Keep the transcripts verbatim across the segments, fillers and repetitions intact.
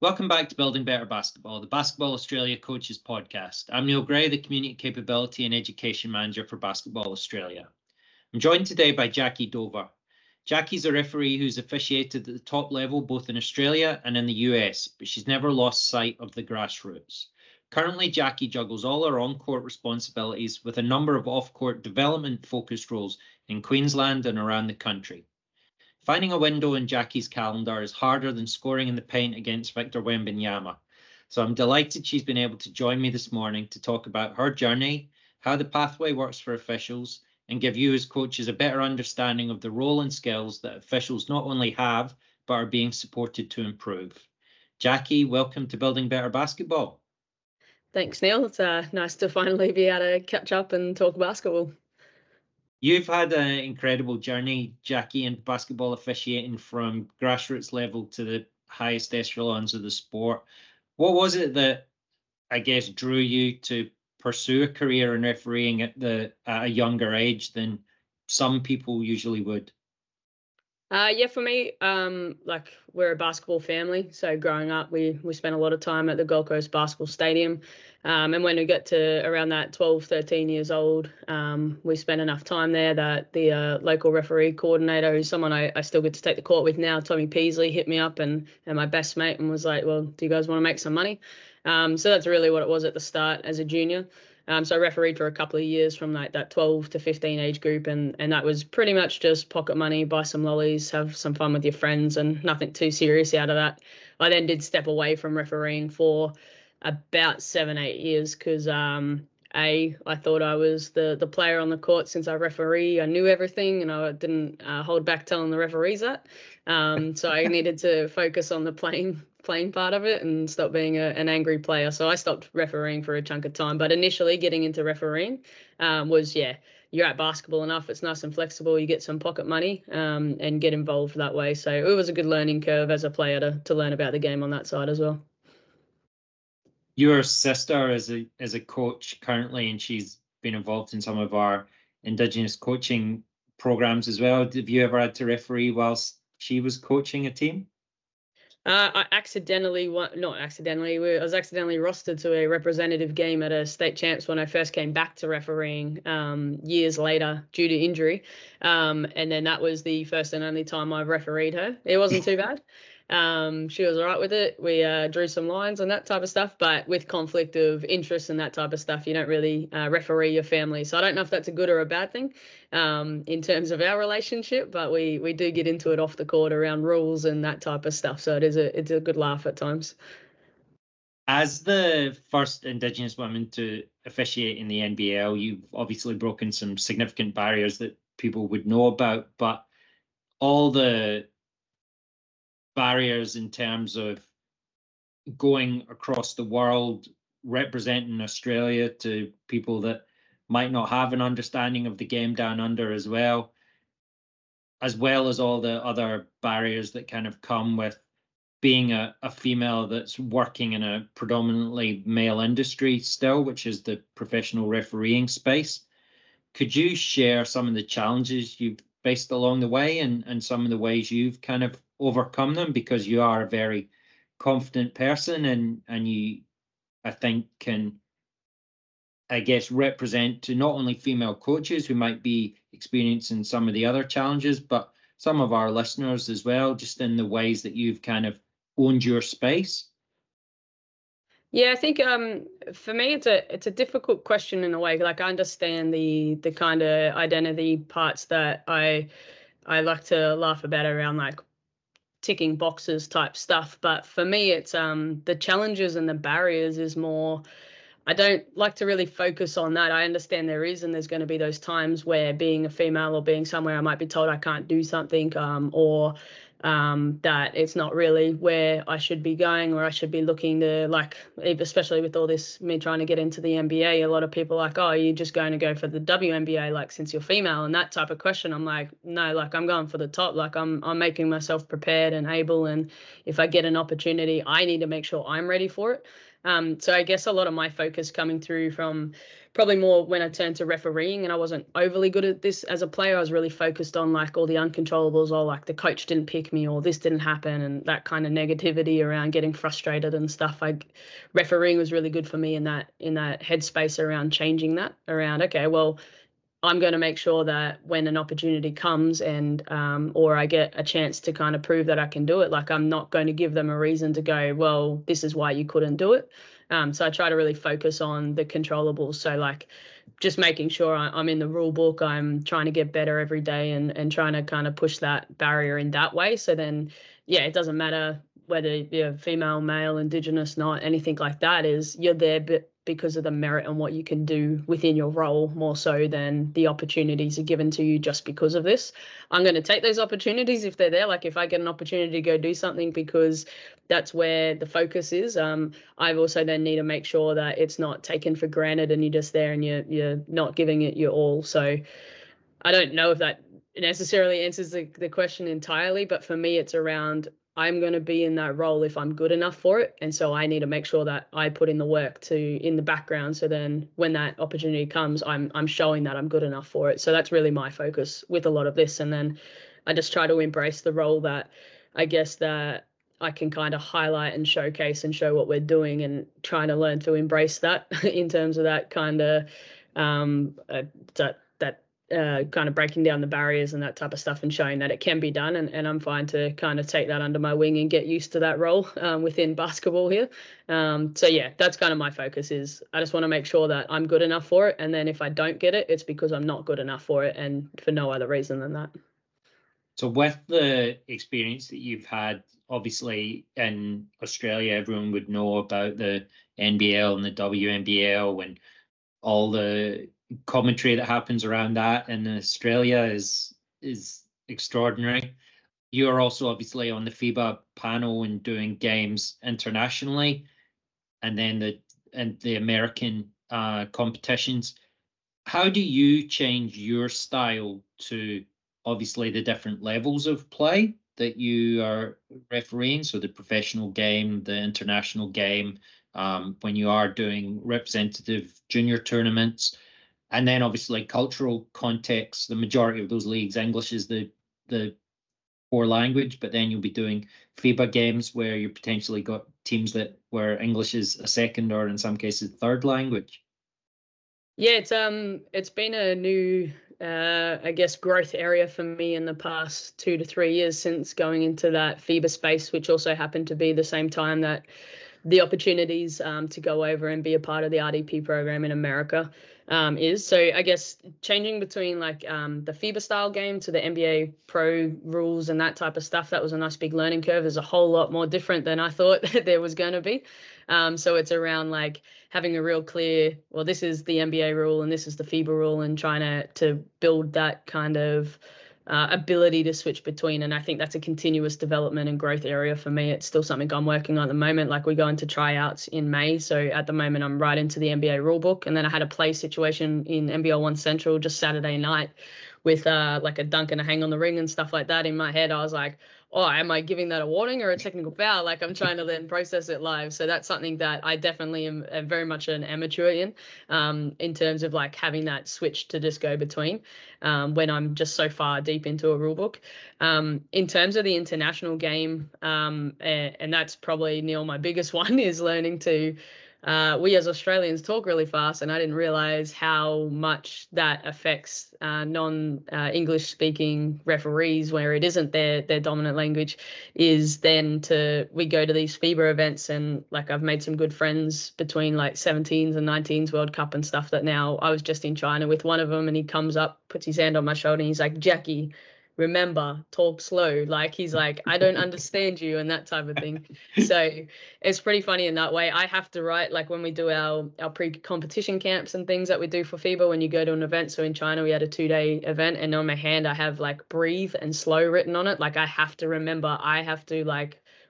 Welcome back to Building Better Basketball, the Basketball Australia Coaches Podcast. I'm Neil Gray, the Community Capability and Education Manager for Basketball Australia. I'm joined today by Jackie Dover. Jackie's a referee who's officiated at the top level both in Australia and in the U S, but she's never lost sight of the grassroots. Currently, Jackie juggles all her on-court responsibilities with a number of off-court development-focused roles in Queensland and around the country. Finding a window in Jackie's calendar is harder than scoring in the paint against Victor Wembanyama. So I'm delighted she's been able to join me this morning to talk about her journey, how the pathway works for officials, and give you as coaches a better understanding of the role and skills that officials not only have, but are being supported to improve. Jackie, welcome to Building Better Basketball. Thanks, Neil. It's uh, nice to finally be able to catch up and talk basketball. You've had an incredible journey, Jackie, in basketball officiating from grassroots level to the highest echelons of the sport. What was it that, I guess, drew you to pursue a career in refereeing at the at a younger age than some people usually would? Uh, yeah, for me, um, like we're a basketball family. So growing up, we we spent a lot of time at the Gold Coast Basketball Stadium. Um, and when we got to around that twelve, thirteen years old, um, we spent enough time there that the uh, local referee coordinator, who's someone I, I still get to take the court with now, Tommy Peasley, hit me up and, and my best mate and was like, well, do you guys want to make some money? Um, so that's really what it was at the start as a junior. Um, so I refereed for a couple of years from like that twelve to fifteen age group, and and that was pretty much just pocket money, buy some lollies, have some fun with your friends, and nothing too serious out of that. I then did step away from refereeing for about seven, eight years because um, A, I thought I was the the player on the court since I referee. I knew everything, and I didn't uh, hold back telling the referees that. Um, so I needed to focus on the playing playing part of it and stop being a, an angry player. So I stopped refereeing for a chunk of time. But initially getting into refereeing um, was, yeah, you're at basketball enough. It's nice and flexible. You get some pocket money um, and get involved that way. So it was a good learning curve as a player to to learn about the game on that side as well. Your sister is a is a coach currently, and she's been involved in some of our Indigenous coaching programs as well. Have you ever had to referee whilst she was coaching a team? Uh, I accidentally, not accidentally, I was accidentally rostered to a representative game at a state champs when I first came back to refereeing um, years later due to injury. Um, and then that was the first and only time I've refereed her. It wasn't too bad. Um, she was all right with it. We uh, drew some lines and that type of stuff, but with conflict of interest and that type of stuff, you don't really uh, referee your family. So I don't know if that's a good or a bad thing um, in terms of our relationship, but we we do get into it off the court around rules and that type of stuff. So it is a it's a good laugh at times. As the first Indigenous woman to officiate in the N B L, you've obviously broken some significant barriers that people would know about, but all the barriers in terms of going across the world representing Australia to people that might not have an understanding of the game down under as well, as well as all the other barriers that kind of come with being a, a female that's working in a predominantly male industry still, which is the professional refereeing space. Could you share some of the challenges you've faced along the way and, and some of the ways you've kind of overcome them, because you are a very confident person and, and you, I think, can, I guess, represent to not only female coaches who might be experiencing some of the other challenges, but some of our listeners as well, just in the ways that you've kind of owned your space? Yeah, I think um, for me, it's a it's a difficult question in a way. Like I understand the the kind of identity parts that I I like to laugh about around like ticking boxes type stuff. But for me, it's um the challenges and the barriers is more. I don't like to really focus on that. I understand there is, and there's going to be those times where being a female or being somewhere I might be told I can't do something um, or um, that it's not really where I should be going or I should be looking to, like, especially with all this, me trying to get into the N B A, a lot of people are like, oh, you're just going to go for the W N B A, like, since you're female and that type of question. I'm like, no, like, I'm going for the top. Like, I'm, I'm making myself prepared and able. And if I get an opportunity, I need to make sure I'm ready for it. Um, so I guess a lot of my focus coming through from probably more when I turned to refereeing, and I wasn't overly good at this as a player. I was really focused on like all the uncontrollables, or like the coach didn't pick me, or this didn't happen, and that kind of negativity around getting frustrated and stuff. Like refereeing was really good for me in that in that headspace around changing that around. Okay, well, I'm going to make sure that when an opportunity comes and um, or I get a chance to kind of prove that I can do it, like I'm not going to give them a reason to go, well, this is why you couldn't do it. Um, so I try to really focus on the controllables. So like just making sure I, I'm in the rule book, I'm trying to get better every day and, and trying to kind of push that barrier in that way. So then, yeah, it doesn't matter whether you're female, male, Indigenous, not anything like that, is you're there but because of the merit and what you can do within your role, more so than the opportunities are given to you just because of this. I'm going to take those opportunities if they're there. Like if I get an opportunity to go do something because that's where the focus is, um, I also then need to make sure that it's not taken for granted and you're just there and you're, you're not giving it your all. So I don't know if that necessarily answers the, the question entirely, but for me, it's around I'm going to be in that role if I'm good enough for it. And so I need to make sure that I put in the work to in the background. So then when that opportunity comes, I'm I'm showing that I'm good enough for it. So that's really my focus with a lot of this. And then I just try to embrace the role that I guess that I can kind of highlight and showcase and show what we're doing, and trying to learn to embrace that in terms of that kind of um, uh, that that uh, kind of breaking down the barriers and that type of stuff and showing that it can be done. And, and I'm fine to kind of take that under my wing and get used to that role um, within basketball here. Um, so yeah, that's kind of my focus is I just want to make sure that I'm good enough for it. And then if I don't get it, it's because I'm not good enough for it and for no other reason than that. So with the experience that you've had, obviously in Australia, everyone would know about the N B L and the W N B L and all the commentary that happens around that in Australia is is extraordinary. You're also obviously on the FIBA panel and doing games internationally, and then the and the American uh, competitions. How do you change your style to obviously the different levels of play that you are refereeing? So the professional game, the international game, um, when you are doing representative junior tournaments, and then obviously cultural context. The majority of those leagues, English is the the core language, but then you'll be doing FIBA games where you potentially got teams that where English is a second or in some cases third language. Yeah, it's um it's been a new uh I guess growth area for me in the past two to three years since going into that FIBA space, which also happened to be the same time that the opportunities um, to go over and be a part of the R D P program in America um, is. So I guess changing between like um, the FIBA style game to the N B A pro rules and that type of stuff, that was a nice big learning curve. There's a whole lot more different than I thought there was going to be. Um, so it's around like having a real clear, well, this is the N B A rule and this is the FIBA rule, and trying to to build that kind of Uh, ability to switch between. And I think that's a continuous development and growth area for me. It's still something I'm working on at the moment. Like we go into tryouts in May. So at the moment I'm right into the N B A rulebook. And then I had a play situation in N B L One Central just Saturday night with uh, like a dunk and a hang on the ring and stuff like that. In my head, I was like, oh, am I giving that a warning or a technical foul? Like I'm trying to then process it live. So that's something that I definitely am, am very much an amateur in, um, in terms of like having that switch to just go between um, when I'm just so far deep into a rule book. Um, in terms of the international game, um, and, and that's probably, Neil, my biggest one is learning to Uh, we as Australians talk really fast, and I didn't realize how much that affects uh, non-English uh, speaking referees, where it isn't their their dominant language, is then to we go to these FIBA events, and like I've made some good friends between like seventeens and nineteens World Cup and stuff. That now I was just in China with one of them, and he comes up, puts his hand on my shoulder, and he's like, Jackie, remember, talk slow. Like he's like, I don't understand you, and that type of thing. So it's pretty funny in that way. I have to write, like when we do our our pre-competition camps and things that we do for FIBA when you go to an event. So in China we had a two-day event, and on my hand I have like breathe and slow written on it. Like I have to remember, I have to like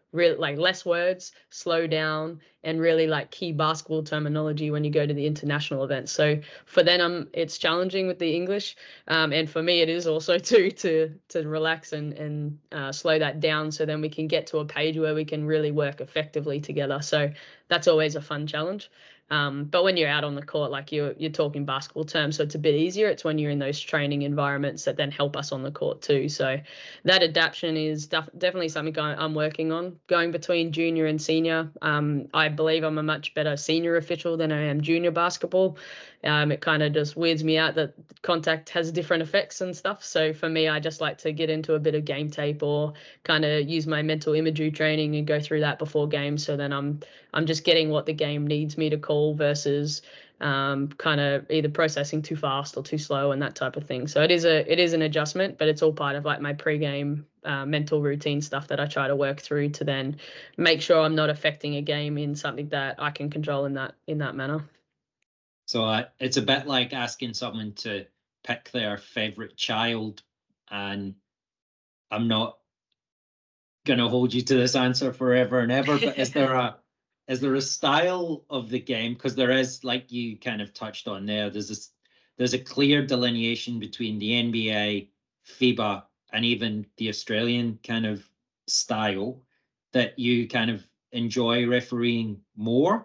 real like less words, slow down, and really like key basketball terminology when you go to the international events. So for them, um, it's challenging with the English, um, and for me, it is also too to to relax and and uh, slow that down, so then we can get to a page where we can really work effectively together. So that's always a fun challenge. Um, but when you're out on the court, like you're you're talking basketball terms, so it's a bit easier. It's when you're in those training environments that then help us on the court too. So that adaptation is def- definitely something I'm working on. Going between junior and senior, um, I believe I'm a much better senior official than I am junior basketball. Um, it kind of just weirds me out that contact has different effects and stuff. So for me, I just like to get into a bit of game tape or kind of use my mental imagery training and go through that before games. So then I'm I'm just getting what the game needs me to call versus um, kind of either processing too fast or too slow and that type of thing. So it is a it is an adjustment, but it's all part of like my pre-game uh, mental routine stuff that I try to work through to then make sure I'm not affecting a game in something that I can control in that in that manner. So uh, it's a bit like asking someone to pick their favorite child, and I'm not going to hold you to this answer forever and ever, but is there a is there a style of the game? Because there is, like you kind of touched on there, there's this there's a clear delineation between the N B A, FIBA, and even the Australian kind of style that you kind of enjoy refereeing more.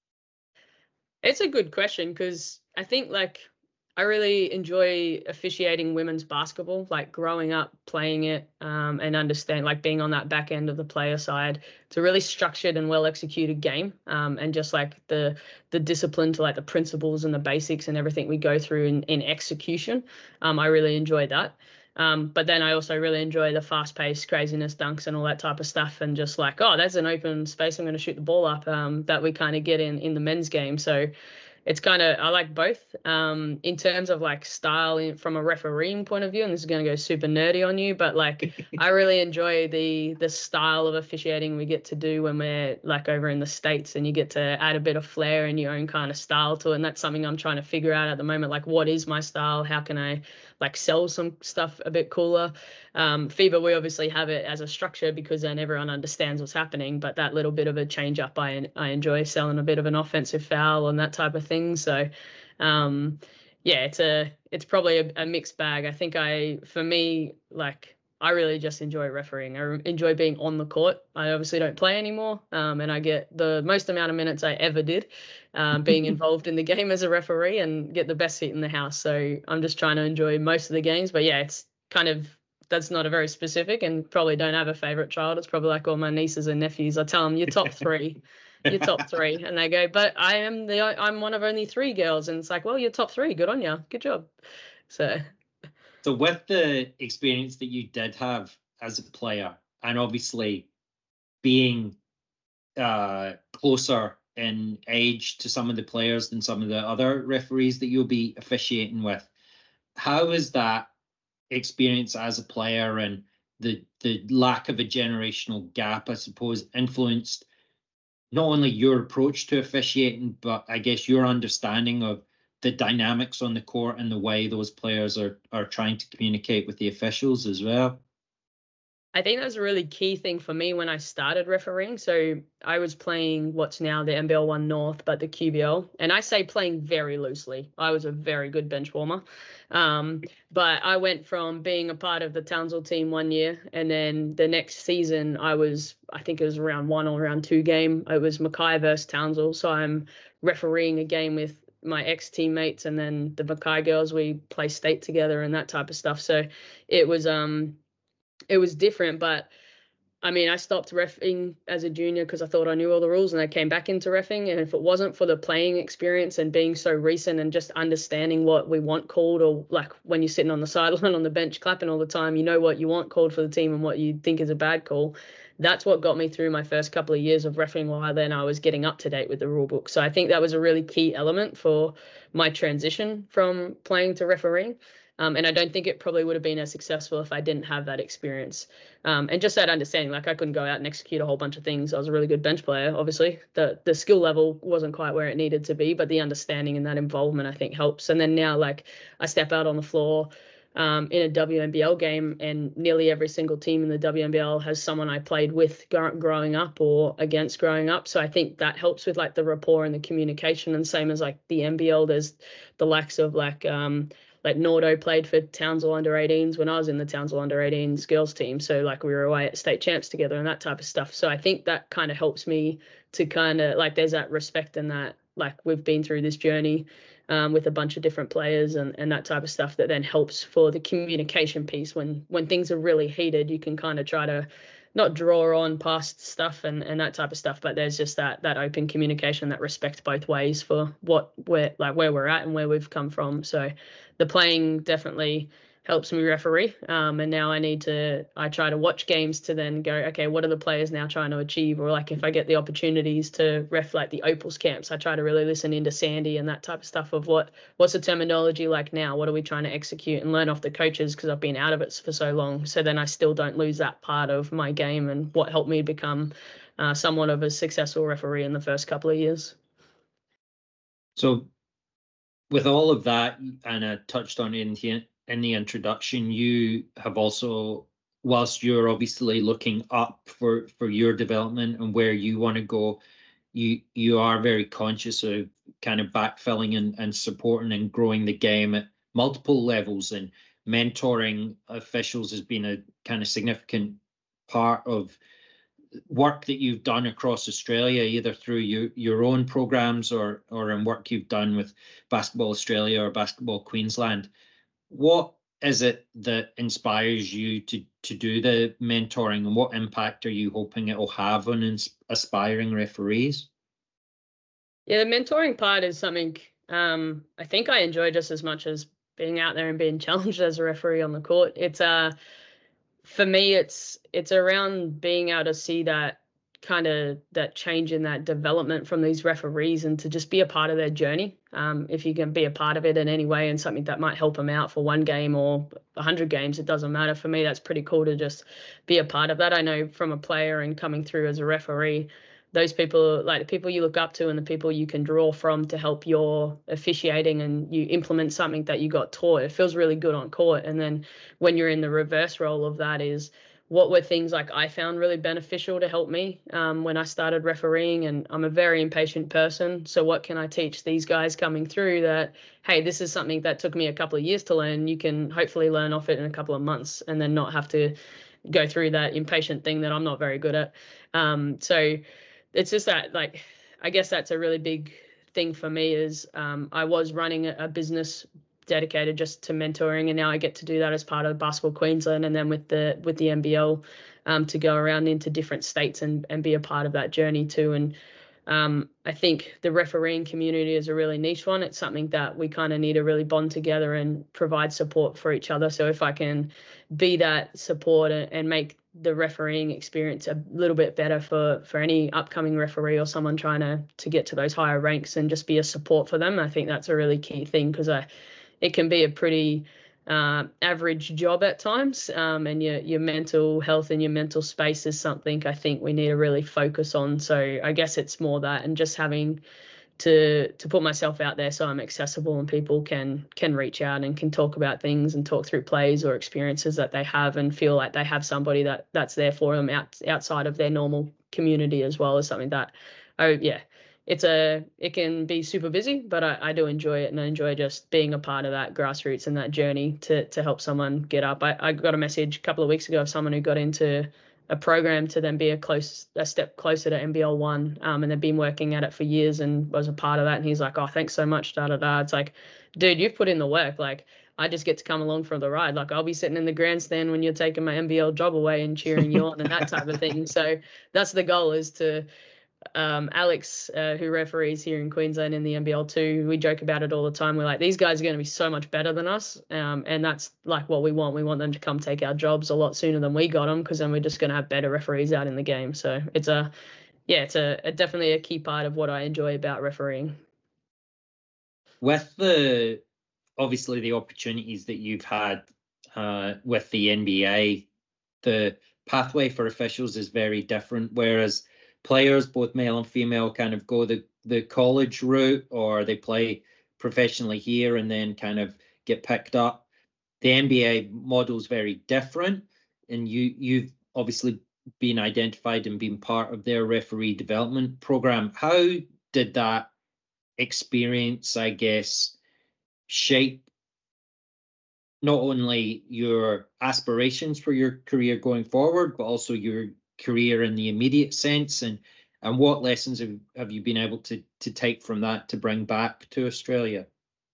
It's a good question because I think like I really enjoy officiating women's basketball, like growing up playing it um, and understand like being on that back end of the player side. It's a really structured and well executed game, um, and just like the the discipline to like the principles and the basics and everything we go through in, in execution. Um, I really enjoy that. Um, but then I also really enjoy the fast-paced craziness, dunks, and all that type of stuff, and just like, oh, that's an open space, I'm going to shoot the ball up. Um, that we kind of get in in the men's game. So it's kind of I like both. Um, in terms of like style in, from a refereeing point of view, and this is going to go super nerdy on you, but like I really enjoy the the style of officiating we get to do when we're like over in the States, and you get to add a bit of flair and your own kind of style to it. And that's something I'm trying to figure out at the moment. Like, what is my style? How can I like sell some stuff a bit cooler? Um, FIBA, we obviously have it as a structure because then everyone understands what's happening, but that little bit of a change up, I I enjoy selling a bit of an offensive foul and that type of thing. So, um, yeah, it's a it's probably a, a mixed bag. I think I, for me, like I really just enjoy refereeing. I enjoy being on the court. I obviously don't play anymore, um, and I get the most amount of minutes I ever did um, being involved in the game as a referee and get the best seat in the house. So I'm just trying to enjoy most of the games. But yeah, it's kind of that's not a very specific, and probably don't have a favorite child. It's probably like all my nieces and nephews. I tell them your top three, your top three, and they go, but I am the I'm one of only three girls, and it's like, well, your top three, good on you, good job. So. So with the experience that you did have as a player, and obviously being uh, closer in age to some of the players than some of the other referees that you'll be officiating with, how is that experience as a player and the the lack of a generational gap, I suppose, influenced not only your approach to officiating, but I guess your understanding of the dynamics on the court and the way those players are are trying to communicate with the officials as well? I think that was a really key thing for me when I started refereeing. So I was playing what's now the N B L one North, but the Q B L. And I say playing very loosely. I was a very good bench warmer. Um, but I went from being a part of the Townsville team one year, and then the next season I was, I think it was round one or round two game. It was Mackay versus Townsville. So I'm refereeing a game with my ex-teammates, and then the Mackay girls, we play state together and that type of stuff. So it was um it was different, but I mean, I stopped reffing as a junior because I thought I knew all the rules, and I came back into reffing. And if it wasn't for the playing experience and being so recent and just understanding what we want called, or like when you're sitting on the sideline on the bench clapping all the time, you know what you want called for the team and what you think is a bad call. That's what got me through my first couple of years of reffing, while then I was getting up to date with the rule book. So I think that was a really key element for my transition from playing to refereeing. Um, and I don't think it probably would have been as successful if I didn't have that experience. Um, and just that understanding, like I couldn't go out and execute a whole bunch of things. I was a really good bench player, obviously. The the skill level wasn't quite where it needed to be, but the understanding and that involvement, I think, helps. And then now, like, I step out on the floor um, in a W N B L game, and nearly every single team in the W N B L has someone I played with gr- growing up or against growing up. So I think that helps with like the rapport and the communication. And same as like the N B L, there's the likes of like um, like Nordo played for Townsville under eighteens when I was in the Townsville under eighteens girls team. So like we were away at state champs together and that type of stuff. So I think that kind of helps me to kind of like there's that respect and that like we've been through this journey um, with a bunch of different players and, and that type of stuff that then helps for the communication piece. When when things are really heated, you can kind of try to not draw on past stuff and, and that type of stuff, but there's just that that open communication, that respect both ways for what we're like where we're at and where we've come from. So the playing definitely helps me referee. Um, and now I need to, I try to watch games to then go, okay, what are the players now trying to achieve? Or like if I get the opportunities to ref like the Opals camps, I try to really listen into Sandy and that type of stuff of what, what's the terminology like now? What are we trying to execute and learn off the coaches because I've been out of it for so long. So then I still don't lose that part of my game and what helped me become uh, somewhat of a successful referee in the first couple of years. So with all of that, and I touched on it in the, in the introduction, you have also, whilst you're obviously looking up for, for your development and where you want to go, you you are very conscious of kind of backfilling and, and supporting and growing the game at multiple levels, and mentoring officials has been a kind of significant part of work that you've done across Australia, either through your, your own programs or or in work you've done with Basketball Australia or Basketball Queensland. What is it that inspires you to to do the mentoring, and what impact are you hoping it will have on ins- aspiring referees? Yeah, the mentoring part is something um, I think I enjoy just as much as being out there and being challenged as a referee on the court. It's uh for me, it's it's around being able to see that kind of that change in that development from these referees and to just be a part of their journey. Um, if you can be a part of it in any way and something that might help them out for one game or a hundred games, it doesn't matter. For me, that's pretty cool to just be a part of that. I know from a player and coming through as a referee, those people, like the people you look up to and the people you can draw from to help your officiating and you implement something that you got taught, it feels really good on court. And then when you're in the reverse role of that is what were things like I found really beneficial to help me um, when I started refereeing. And I'm a very impatient person. So what can I teach these guys coming through that, hey, this is something that took me a couple of years to learn. You can hopefully learn off it in a couple of months and then not have to go through that impatient thing that I'm not very good at. Um, so it's just that, like, I guess that's a really big thing for me is um, I was running a, a business dedicated just to mentoring, and now I get to do that as part of Basketball Queensland, and then with the with the N B L um, to go around into different states and and be a part of that journey too. And um, I think the refereeing community is a really niche one. It's something that we kind of need to really bond together and provide support for each other. So if I can be that support and make the refereeing experience a little bit better for for any upcoming referee or someone trying to to get to those higher ranks and just be a support for them, I think that's a really key thing, because I it can be a pretty uh, average job at times, um, and your your mental health and your mental space is something I think we need to really focus on. So I guess it's more that, and just having to to put myself out there so I'm accessible and people can can reach out and can talk about things and talk through plays or experiences that they have and feel like they have somebody that that's there for them out, outside of their normal community as well, is something that, oh yeah, it's a it can be super busy, but I, I do enjoy it, and I enjoy just being a part of that grassroots and that journey to to help someone get up. I, I got a message a couple of weeks ago of someone who got into a program to then be a close a step closer to N B L one, um, and they've been working at it for years and was a part of that. And he's like, oh, thanks so much, da da da. It's like, dude, you've put in the work. Like, I just get to come along for the ride. Like, I'll be sitting in the grandstand when you're taking my N B L job away and cheering you on and that type of thing. So that's the goal, is to um, Alex, uh, who referees here in Queensland in the N B L two, we joke about it all the time. We're like, these guys are going to be so much better than us. Um, and that's like what we want. We want them to come take our jobs a lot sooner than we got them, because then we're just going to have better referees out in the game. So it's a, yeah, it's a, a definitely a key part of what I enjoy about refereeing. With the, obviously the opportunities that you've had uh, with the N B A, the pathway for officials is very different, whereas players, both male and female, kind of go the, the college route, or they play professionally here and then kind of get picked up. the N B A model is very different, and you you've obviously been identified and been part of their referee development program. How did that experience, I guess, shape not only your aspirations for your career going forward, but also your career in the immediate sense? And and what lessons have, have you been able to to take from that to bring back to Australia?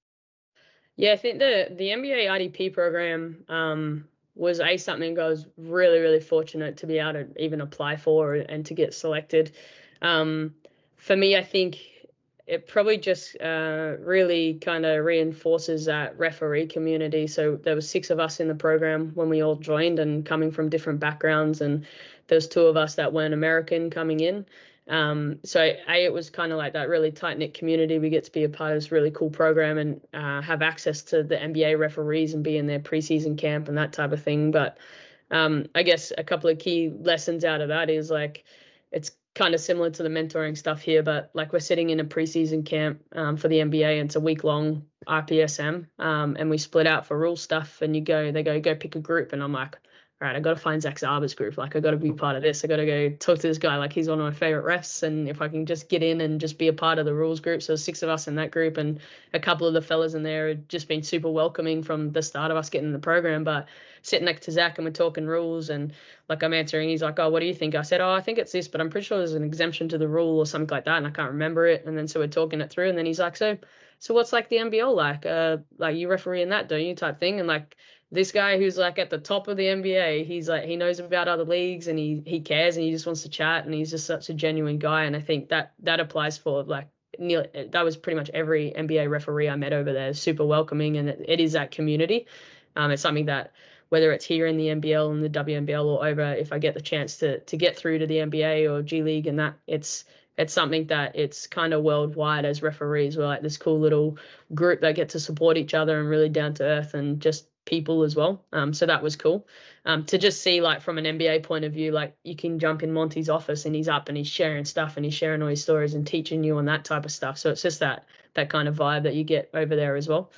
Yeah, I think the the N B A I D P program um, was a something I was really, really fortunate to be able to even apply for and to get selected. Um, for me, I think it probably just uh, really kind of reinforces that referee community. So there was six of us in the program when we all joined, and coming from different backgrounds, and there's two of us that weren't American coming in. Um, so A, it was kind of like that really tight-knit community. We get to be a part of this really cool program and uh, have access to the N B A referees and be in their preseason camp and that type of thing. But um, I guess a couple of key lessons out of that is like, it's kind of similar to the mentoring stuff here, but like we're sitting in a preseason camp um, for the N B A, and it's a week long R P S M, um, and we split out for rule stuff, and you go, they go, go pick a group, and I'm like, all right, I got to find Zach Zarba's group. Like, I got to be part of this. I got to go talk to this guy. Like, he's one of my favorite refs. And if I can just get in and just be a part of the rules group. So six of us in that group, and a couple of the fellas in there had just been super welcoming from the start of us getting in the program. But sitting next to Zach and we're talking rules, and like I'm answering, he's like, oh, what do you think? I said, oh, I think it's this, but I'm pretty sure there's an exemption to the rule or something like that. And I can't remember it. And then so we're talking it through. And then he's like, so, so what's like the N B L like? Uh, like you referee in that, don't you? Type thing. And like, this guy who's like at the top of the N B A, he's like, he knows about other leagues, and he he cares, and he just wants to chat, and he's just such a genuine guy. And I think that that applies for like nearly, that was pretty much every N B A referee I met over there. Super welcoming, and it, it is that community. Um, it's something that whether it's here in the N B L and the W N B L or over, if I get the chance to to get through to the N B A or G League, and that it's it's something that it's kind of worldwide as referees. We're like this cool little group that get to support each other and really down to earth and just people as well. Um, so that was cool. Um, to just see like from an N B A point of view, like you can jump in Monty's office and he's up and he's sharing stuff and he's sharing all his stories and teaching you on that type of stuff. So it's just that that kind of vibe that you get over there as well.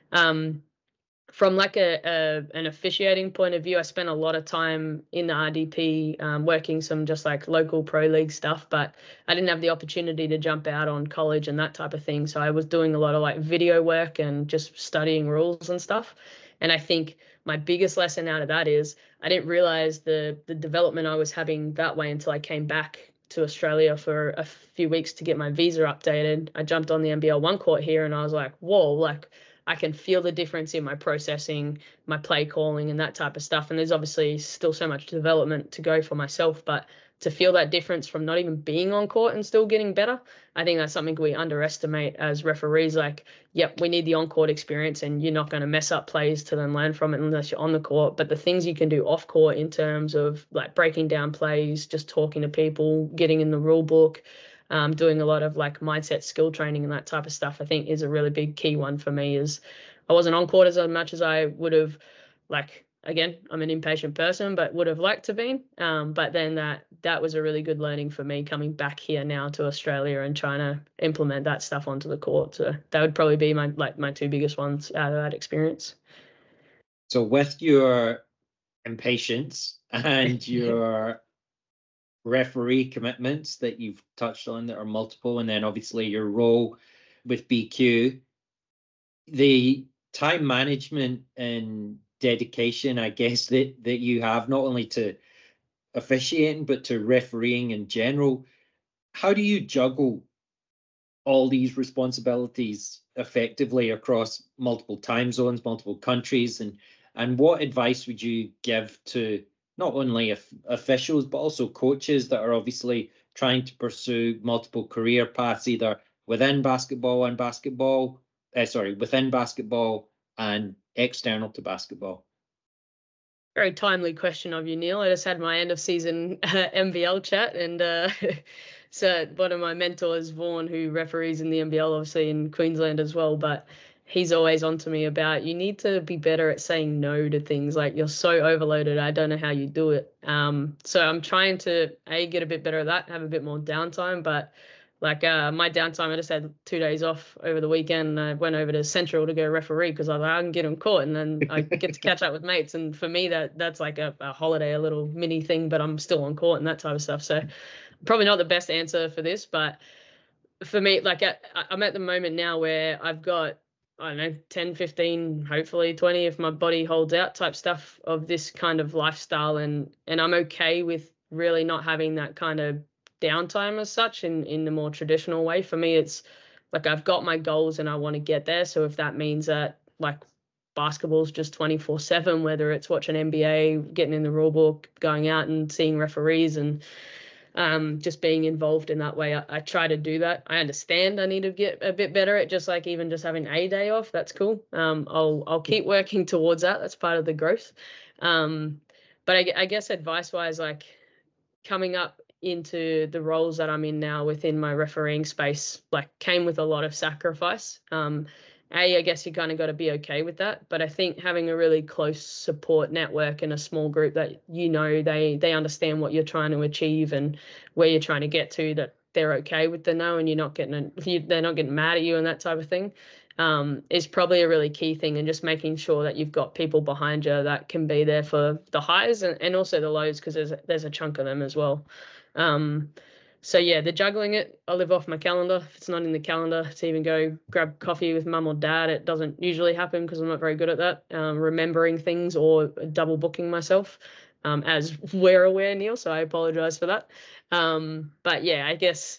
Um, from like a, a an officiating point of view, I spent a lot of time in the R D P um, working some just like local pro league stuff, but I didn't have the opportunity to jump out on college and that type of thing. So I was doing a lot of like video work and just studying rules and stuff. And I think my biggest lesson out of that is I didn't realize the the development I was having that way until I came back to Australia for a few weeks to get my visa updated. I jumped on the N B L one court here and I was like, whoa, like I can feel the difference in my processing, my play calling and that type of stuff. And there's obviously still so much development to go for myself, but to feel that difference from not even being on court and still getting better, I think that's something we underestimate as referees. Like, yep, we need the on-court experience, and you're not going to mess up plays to then learn from it unless you're on the court. But the things you can do off-court in terms of like breaking down plays, just talking to people, getting in the rule book, um, doing a lot of like mindset skill training and that type of stuff, I think is a really big key one for me. Is I wasn't on court as much as I would have, like, again, I'm an impatient person, but would have liked to be. Um, but then that that was a really good learning for me coming back here now to Australia and trying to implement that stuff onto the court. So that would probably be my like my two biggest ones out of that experience. So with your impatience and your referee commitments that you've touched on that are multiple, and then obviously your role with B Q, the time management and dedication, I guess, that that you have not only to officiating but to refereeing in general, how do you juggle all these responsibilities effectively across multiple time zones, multiple countries, and and what advice would you give to not only officials but also coaches that are obviously trying to pursue multiple career paths, either within basketball and basketball, uh, sorry, within basketball and external to basketball? Very timely question of you, Neil. I just had my end of season uh, N B L chat, and uh, so one of my mentors, Vaughan, who referees in the N B L, obviously in Queensland as well, but he's always on to me about you need to be better at saying no to things. Like, you're so overloaded, I don't know how you do it. Um, so I'm trying to a get a bit better at that, have a bit more downtime, but Like uh, my downtime, I just had two days off over the weekend. And I went over to Central to go referee because I was like, I can get them caught, and then I get to catch up with mates. And for me, that that's like a, a holiday, a little mini thing, but I'm still on court and that type of stuff. So probably not the best answer for this, but for me, like at, I'm at the moment now where I've got, I don't know, ten, fifteen, hopefully twenty if my body holds out type stuff of this kind of lifestyle. And, and I'm okay with really not having that kind of downtime as such in, in the more traditional way. For me, it's like I've got my goals and I want to get there. So if that means that like basketball's just twenty-four seven, whether it's watching N B A, getting in the rule book, going out and seeing referees and um, just being involved in that way, I, I try to do that. I understand I need to get a bit better at just like even just having a day off. That's cool. Um, I'll I'll keep working towards that. That's part of the growth. Um, but I, I guess advice wise, like coming up into the roles that I'm in now within my refereeing space, like came with a lot of sacrifice. Um, A, I guess you kind of got to be okay with that. But I think having a really close support network and a small group that, you know, they they understand what you're trying to achieve and where you're trying to get to, that they're okay with the no and you're not getting, a, you, they're not getting mad at you and that type of thing, um, is probably a really key thing. And just making sure that you've got people behind you that can be there for the highs and, and also the lows, because there's, there's a chunk of them as well. Um, so yeah, the juggling it, I live off my calendar. If it's not in the calendar to even go grab coffee with mum or dad, it doesn't usually happen because I'm not very good at that. Um, remembering things or double booking myself, um, as we're aware, Neil. So I apologize for that. Um, but yeah, I guess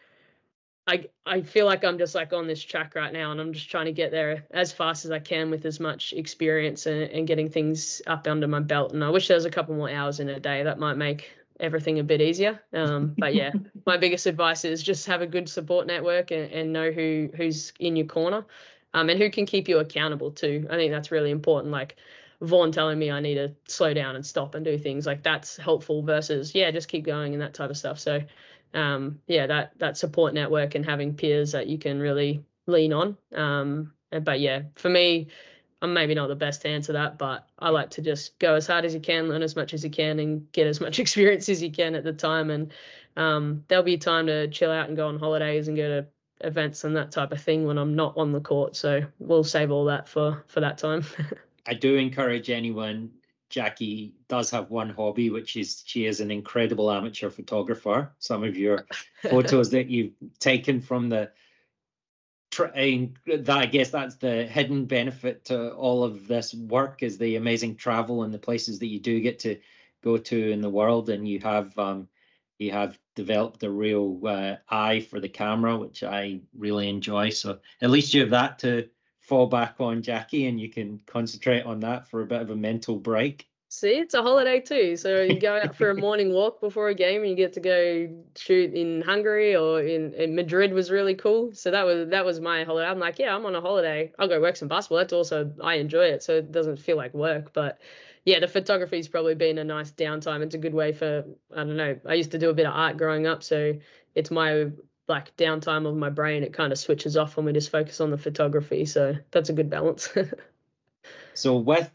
I I feel like I'm just like on this track right now, and I'm just trying to get there as fast as I can with as much experience and, and getting things up under my belt. And I wish there was a couple more hours in a day. That might make everything a bit easier. Um, but yeah, my biggest advice is just have a good support network and, and know who who's in your corner, um, and who can keep you accountable too. I think that's really important. Like Vaughn telling me I need to slow down and stop and do things, like that's helpful versus, yeah, just keep going and that type of stuff. So um, yeah, that that support network and having peers that you can really lean on. Um, but yeah, for me, I'm maybe not the best to answer that, but I like to just go as hard as you can, learn as much as you can, and get as much experience as you can at the time. And um, there'll be time to chill out and go on holidays and go to events and that type of thing when I'm not on the court. So we'll save all that for for that time. I do encourage anyone. Jackie does have one hobby, which is she is an incredible amateur photographer. Some of your photos that you've taken from the train, that I guess that's the hidden benefit to all of this work, is the amazing travel and the places that you do get to go to in the world. And you have um, you have developed a real uh, eye for the camera, which I really enjoy. So at least you have that to fall back on, Jackie, and you can concentrate on that for a bit of a mental break. See, it's a holiday too. So you go out for a morning walk before a game and you get to go shoot in Hungary or in, in Madrid was really cool. So that was that was my holiday. I'm like, yeah, I'm on a holiday. I'll go work some basketball. That's also, I enjoy it. So it doesn't feel like work. But yeah, the photography's probably been a nice downtime. It's a good way for, I don't know, I used to do a bit of art growing up. So it's my like downtime of my brain. It kind of switches off when we just focus on the photography. So that's a good balance. So with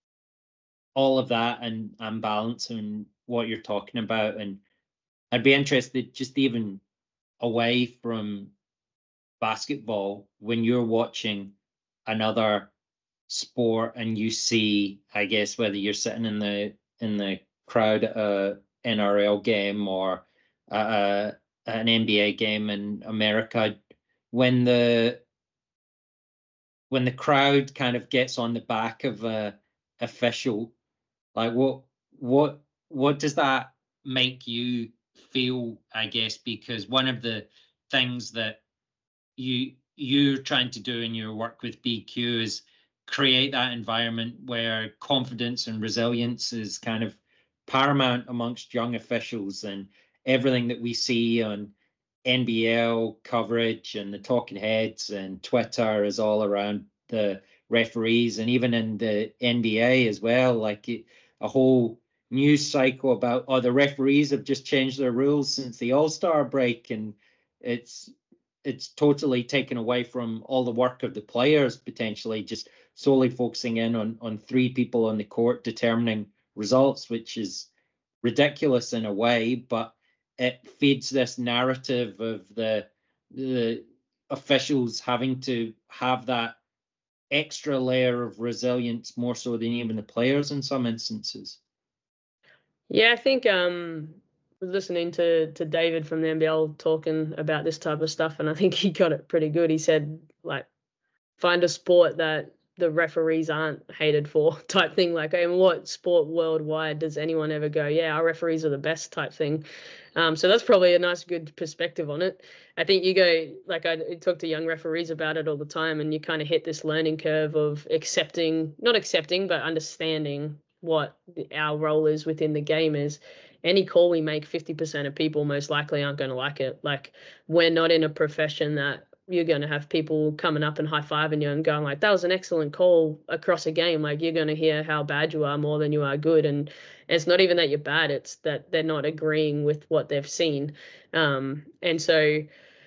all of that and, and balance and what you're talking about, and I'd be interested just even away from basketball, when you're watching another sport and you see, I guess, whether you're sitting in the in the crowd at a N R L game or a, an N B A game in America, when the when the crowd kind of gets on the back of a official, like what what what does that make you feel, I guess? Because one of the things that you you're trying to do in your work with B Q is create that environment where confidence and resilience is kind of paramount amongst young officials. And everything that we see on N B L coverage and the talking heads and Twitter is all around the referees, and even in the N B A as well, like it, a whole news cycle about, oh, the referees have just changed their rules since the All-Star break, and it's it's totally taken away from all the work of the players, potentially just solely focusing in on on three people on the court determining results, which is ridiculous in a way, but it feeds this narrative of the the officials having to have that extra layer of resilience more so than even the players in some instances. Yeah, I think um, I was listening to to David from the N B L talking about this type of stuff, and I think he got it pretty good. He said, like, find a sport that the referees aren't hated for, type thing. Like, in what sport worldwide does anyone ever go, yeah, our referees are the best, type thing? Um, so that's probably a nice, good perspective on it. I think you go, like, I talk to young referees about it all the time, and you kind of hit this learning curve of accepting, not accepting, but understanding what our role is within the game is. Any call we make, fifty percent of people most likely aren't going to like it. Like, we're not in a profession that you're going to have people coming up and high-fiving you and going like, that was an excellent call across a game. Like, you're going to hear how bad you are more than you are good. And, and it's not even that you're bad. It's that they're not agreeing with what they've seen. Um, and so,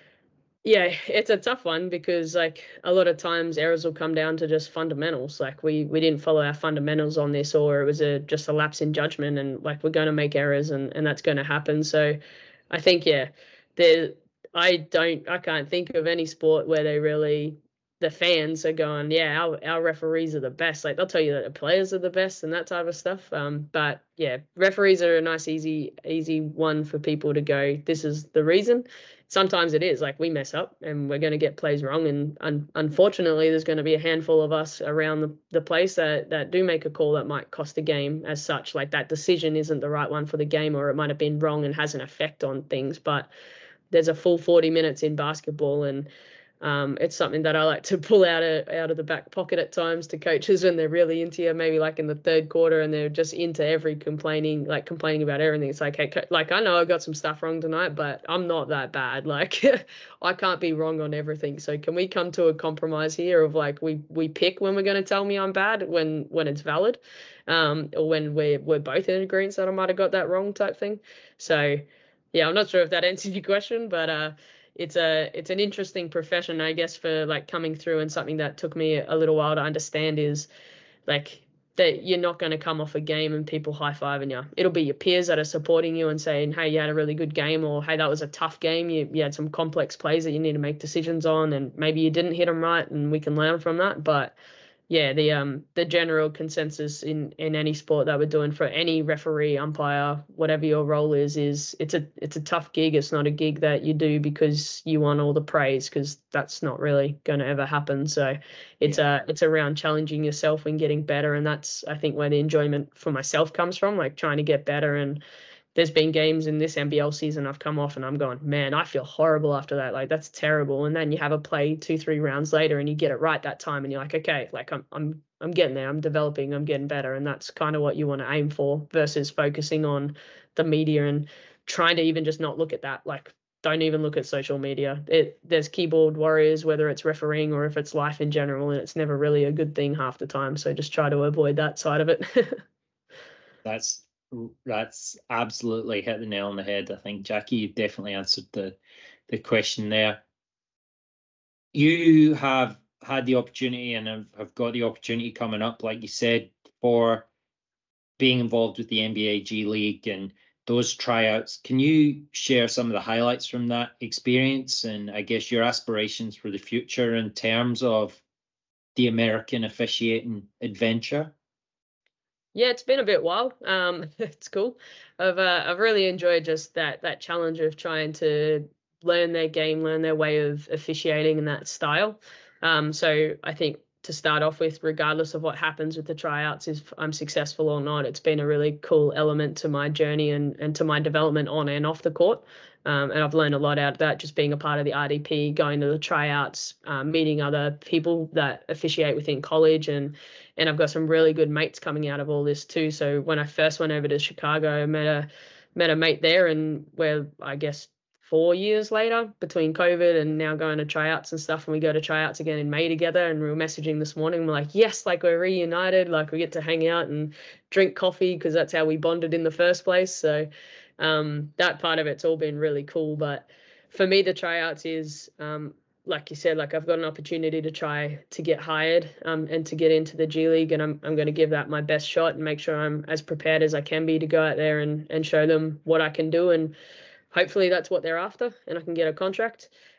yeah, it's a tough one because, like, a lot of times errors will come down to just fundamentals. Like, we we didn't follow our fundamentals on this, or it was a just a lapse in judgment, and like, we're going to make errors, and and that's going to happen. So I think, yeah, there I don't I can't think of any sport where they really, the fans are going, yeah, our, our referees are the best. Like, they'll tell you that the players are the best and that type of stuff. Um, but yeah, referees are a nice, easy, easy one for people to go, this is the reason. Sometimes it is, like, we mess up and we're going to get plays wrong. And un- unfortunately, there's going to be a handful of us around the, the place that, that do make a call that might cost the game as such. Like, that decision isn't the right one for the game, or it might have been wrong and has an effect on things. But there's a full forty minutes in basketball, and um, it's something that I like to pull out of out of the back pocket at times to coaches when they're really into you, maybe like in the third quarter, and they're just into every complaining, like complaining about everything. It's like, hey, like, I know I got some stuff wrong tonight, but I'm not that bad. Like, I can't be wrong on everything. So can we come to a compromise here of, like, we we pick when we're going to tell me I'm bad when when it's valid, um, or when we're we're both in agreement that I might have got that wrong, type thing. So yeah, I'm not sure if that answers your question, but uh, it's a it's an interesting profession, I guess, for like coming through, and something that took me a little while to understand is, like, that you're not going to come off a game and people high-fiving you. It'll be your peers that are supporting you and saying, hey, you had a really good game, or hey, that was a tough game. You, you had some complex plays that you need to make decisions on, and maybe you didn't hit them right, and we can learn from that. But yeah, the um the general consensus in in any sport that we're doing, for any referee, umpire, whatever your role is, is it's a it's a tough gig. It's not a gig that you do because you want all the praise, because that's not really going to ever happen. So it's yeah. uh it's around challenging yourself and getting better, and that's, I think, where the enjoyment for myself comes from, like trying to get better. And there's been games in this N B L season I've come off and I'm going, man, I feel horrible after that. Like, that's terrible. And then you have a play two, three rounds later and you get it right that time, and you're like, okay, like I'm I'm I'm getting there. I'm developing. I'm getting better. And that's kind of what you want to aim for, versus focusing on the media and trying to even just not look at that. Like, don't even look at social media. It there's keyboard warriors, whether it's refereeing or if it's life in general, and it's never really a good thing half the time. So just try to avoid that side of it. That's That's absolutely hit the nail on the head. I think, Jackie, you've definitely answered the the question there. You have had the opportunity and have, have got the opportunity coming up, like you said, for being involved with the N B A G League and those tryouts. Can you share some of the highlights from that experience, and I guess your aspirations for the future in terms of the American officiating adventure? Yeah, it's been a bit wild. Um, it's cool. I've uh, I've really enjoyed just that that challenge of trying to learn their game, learn their way of officiating and that style. Um, so I think, to start off with, regardless of what happens with the tryouts, if I'm successful or not, it's been a really cool element to my journey and, and to my development on and off the court. Um, and I've learned a lot out of that, just being a part of the R D P, going to the tryouts, um, meeting other people that officiate within college. And and I've got some really good mates coming out of all this too. So when I first went over to Chicago, I met a met a mate there, and we're, I guess, four years later, between COVID and now going to tryouts and stuff, and we go to tryouts again in May together, and we were messaging this morning. We're like, yes, like, we're reunited, like we get to hang out and drink coffee, because that's how we bonded in the first place. So um, that part of it's all been really cool. But for me, the tryouts is, um, like you said, like, I've got an opportunity to try to get hired um, and to get into the G League, and I'm I'm going to give that my best shot and make sure I'm as prepared as I can be to go out there and, and show them what I can do. And hopefully that's what they're after, and I can get a contract.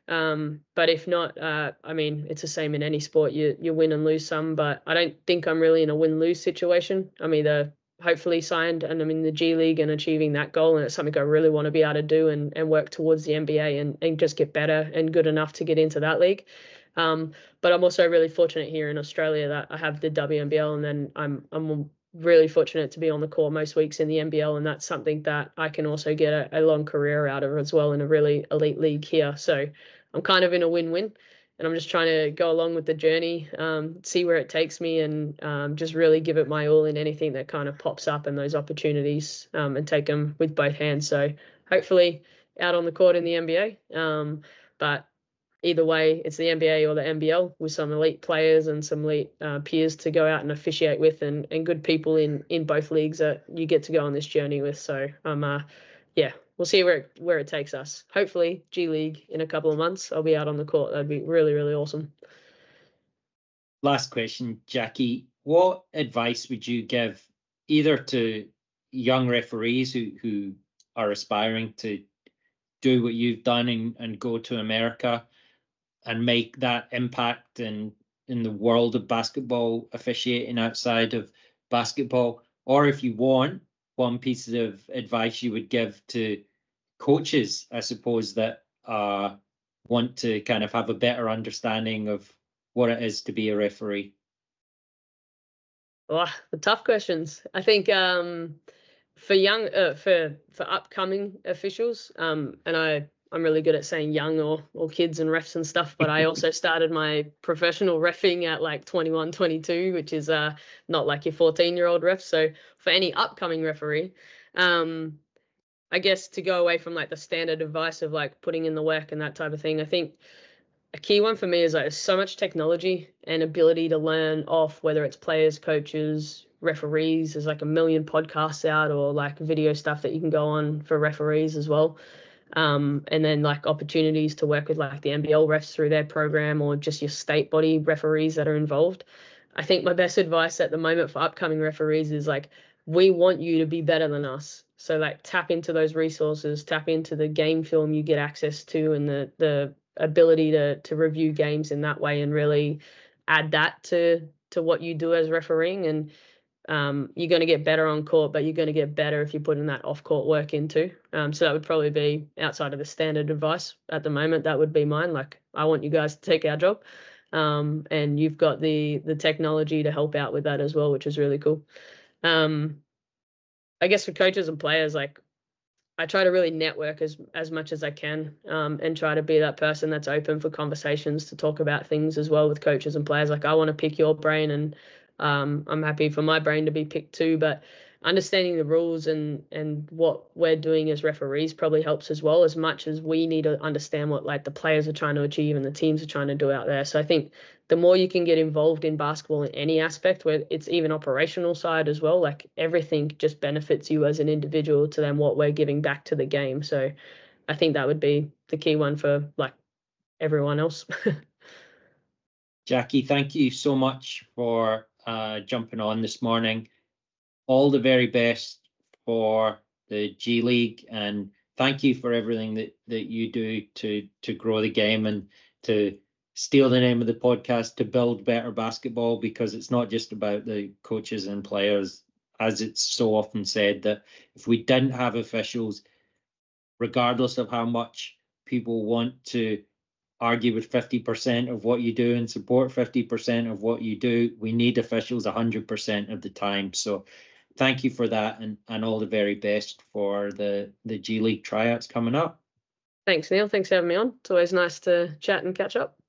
Um, but if not, uh, I mean, it's the same in any sport. You you win and lose some, but I don't think I'm really in a win-lose situation. I'm either hopefully signed and I'm in the G League and achieving that goal, and it's something I really want to be able to do and, and work towards the N B A and, and just get better and good enough to get into that league. Um, but I'm also really fortunate here in Australia that I have the W N B L, and then I'm I'm really fortunate to be on the court most weeks in the N B L, and that's something that I can also get a, a long career out of as well in a really elite league here. So I'm kind of in a win-win, and I'm just trying to go along with the journey, um, see where it takes me, and um, just really give it my all in anything that kind of pops up in those opportunities, um, and take them with both hands. So hopefully out on the court in the N B A, um, but either way, it's the N B A or the N B L with some elite players and some elite uh, peers to go out and officiate with, and, and good people in, in both leagues that you get to go on this journey with. So, um, uh, yeah, we'll see where it, where it takes us. Hopefully, G League in a couple of months, I'll be out on the court. That'd be really, really awesome. Last question, Jackie. What advice would you give either to young referees who, who are aspiring to do what you've done and, and go to America and make that impact in in the world of basketball officiating outside of basketball? Or if you want, one piece of advice you would give to coaches, I suppose, that uh, want to kind of have a better understanding of what it is to be a referee? Oh, the tough questions. I think um, for young, uh, for for upcoming officials, um, and I I'm really good at saying young or or kids and refs and stuff, but I also started my professional reffing at like twenty-one, twenty-two, which is uh not like your fourteen year old ref. So for any upcoming referee, um, I guess to go away from like the standard advice of like putting in the work and that type of thing, I think a key one for me is like there's so much technology and ability to learn off, whether it's players, coaches, referees. There's like a million podcasts out or like video stuff that you can go on for referees as well. Um, and then like opportunities to work with like the N B L refs through their program or just your state body referees that are involved. I think my best advice at the moment for upcoming referees is like, we want you to be better than us. So like tap into those resources, tap into the game film you get access to and the the ability to to review games in that way and really add that to to what you do as refereeing. And um, you're going to get better on court, but you're going to get better if you put in that off-court work into. Um, so that would probably be outside of the standard advice at the moment. That would be mine. Like, I want you guys to take our job, um, and you've got the the technology to help out with that as well, which is really cool. Um, I guess for coaches and players, like, I try to really network as as much as I can, um, and try to be that person that's open for conversations to talk about things as well with coaches and players. Like, I want to pick your brain, and um, I'm happy for my brain to be picked too. But understanding the rules and and what we're doing as referees probably helps as well, as much as we need to understand what like the players are trying to achieve and the teams are trying to do out there. So I think the more you can get involved in basketball in any aspect, where it's even operational side as well, like everything just benefits you as an individual to then what we're giving back to the game. So I think that would be the key one for like everyone else. Jackie, thank you so much for uh, jumping on this morning. All the very best for the G League, and thank you for everything that, that you do to to grow the game and to steal the name of the podcast, to build better basketball, because it's not just about the coaches and players, as it's so often said, that if we didn't have officials, regardless of how much people want to argue with fifty percent of what you do and support fifty percent of what you do, we need officials one hundred percent of the time. So thank you for that, and, and all the very best for the, the G League tryouts coming up. Thanks, Neil. Thanks for having me on. It's always nice to chat and catch up.